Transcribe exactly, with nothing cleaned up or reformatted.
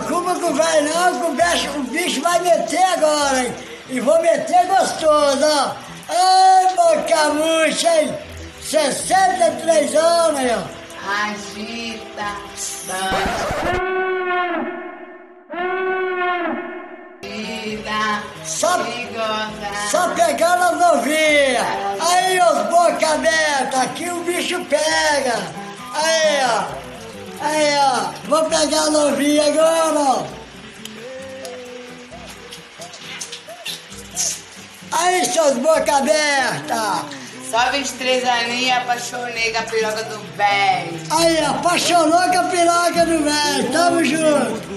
preocupa com o velho não, que o bicho, o bicho vai meter agora, hein? E vou meter gostoso, ó. Ai, boca murcha, hein? sessenta e três anos, aí, ó. Agita, dança. Agita, Só, goza. só pegando as novinhas. Aí, os boca aberta, aqui o bicho pega. Aí, ó. Aí, ó. Vou pegar a novinha agora, ó. Aí, seus boca aberta. Só vinte e três aninhos, apaixonei com a piroca do velho. Aí, apaixonou com a piroca do velho. Tamo junto.